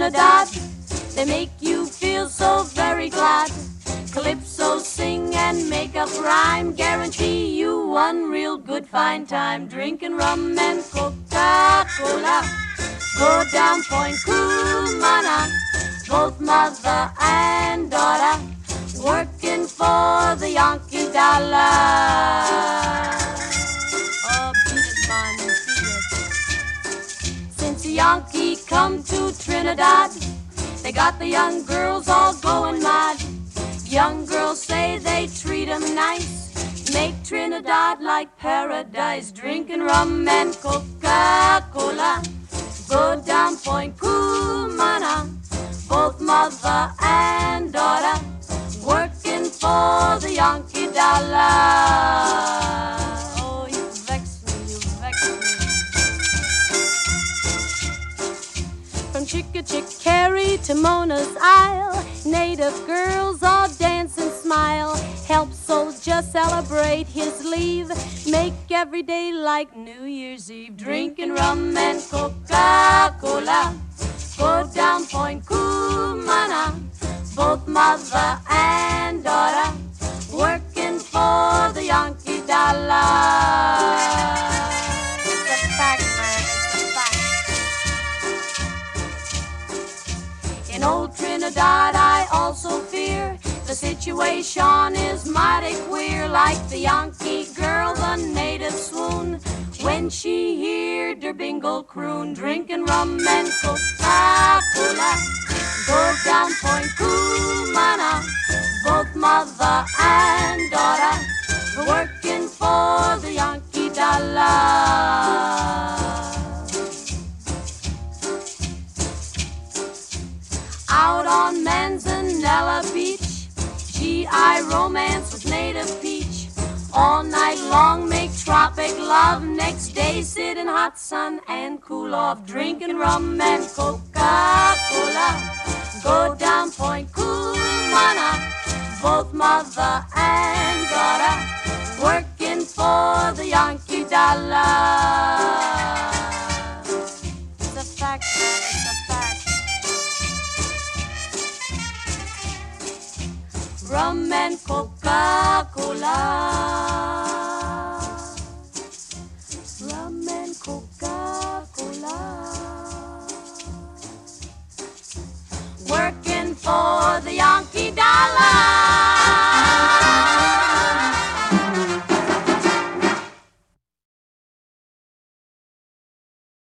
Trinidad. They make you feel so very glad. Calypso, sing and make up rhyme, guarantee you one real good fine time. Drinking rum and Coca-Cola, go down Point Cumana, both mother and daughter, working for the Yankee dollar. Oh, beat it, man, beat it. Since the Yankee come to Trinidad, they got the young girls all going mad. Young girls say they treat 'em nice, make Trinidad like paradise. Drinking rum and Coca-Cola, go down Point Cumana, both mother and daughter, working for the Yankee dollar. Oh, you vex me, you vex me. From Chickahominy to Mona's Isle, native girls all dance and smile. Help soldier celebrate his leave, make every day like New Year's Eve. Drinking rum and Coca-Cola, go down Point Cumana, both mother and daughter, working for the Yankee dollar. It's a fact, man, it's a fact. In old Trinidad I also fear the situation is mighty queer. Like the Yankee girl, the native swoon when she heard her bingle croon. Drinking rum and Coca-Cola, go down Point Cumana, both mother and daughter, working for the Yankee dollar. Out on Manzanella Beach, GI romance with native peach. All night long make tropic love, next day sit in hot sun and cool off. Drinking rum and Coca-Cola, go down Point Cumana, both mother and daughter, working for the Yankee dollar. It's a fact, man, it's a fact. Rum and Coca-Cola, rum and Coca-Cola, working for the Yankee